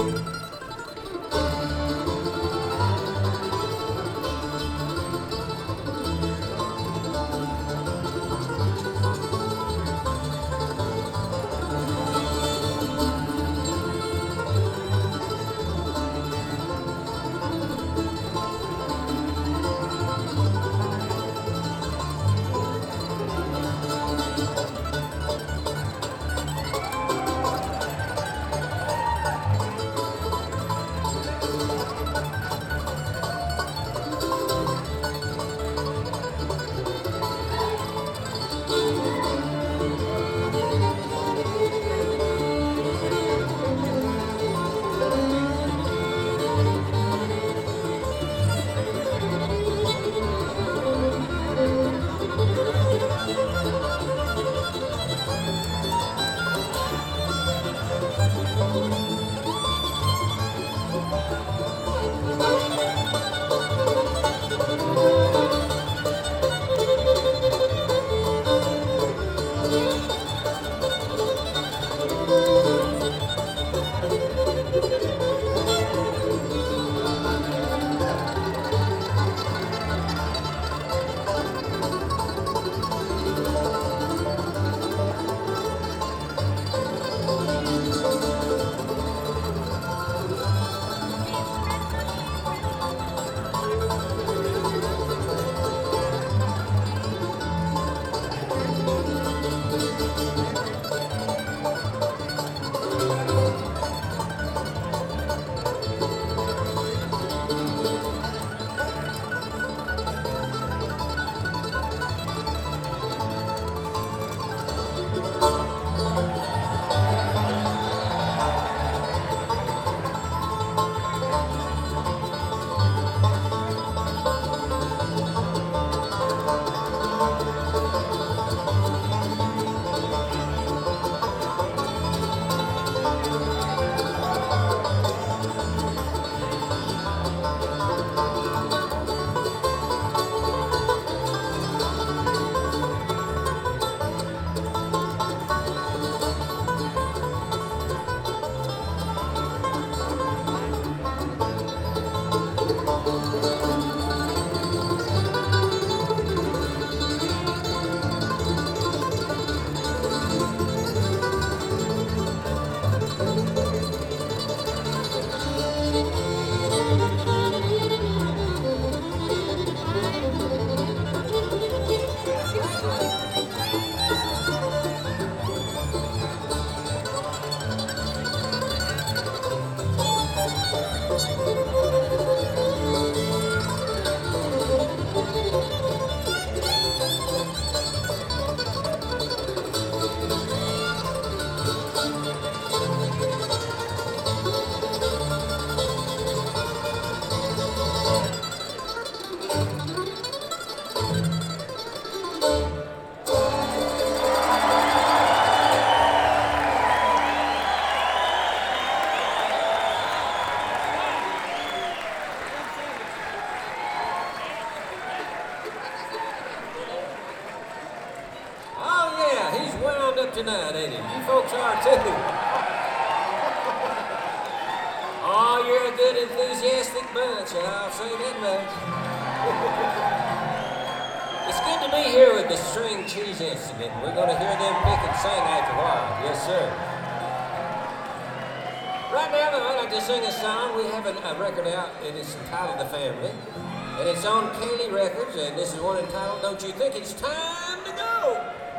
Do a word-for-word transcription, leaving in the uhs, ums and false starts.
Tonight, ain't it? You folks are too. Oh, you're a good, enthusiastic bunch, I'll say that much. It's good to be here with the String Cheese Incident. We're going to hear them pick and sing after a while. Yes, sir. Right now, though, I'd like to sing a song. We have a, a record out, and it's entitled The Family. And it's on Kaylee Records, and this is one entitled Don't You Think It's Time to Go?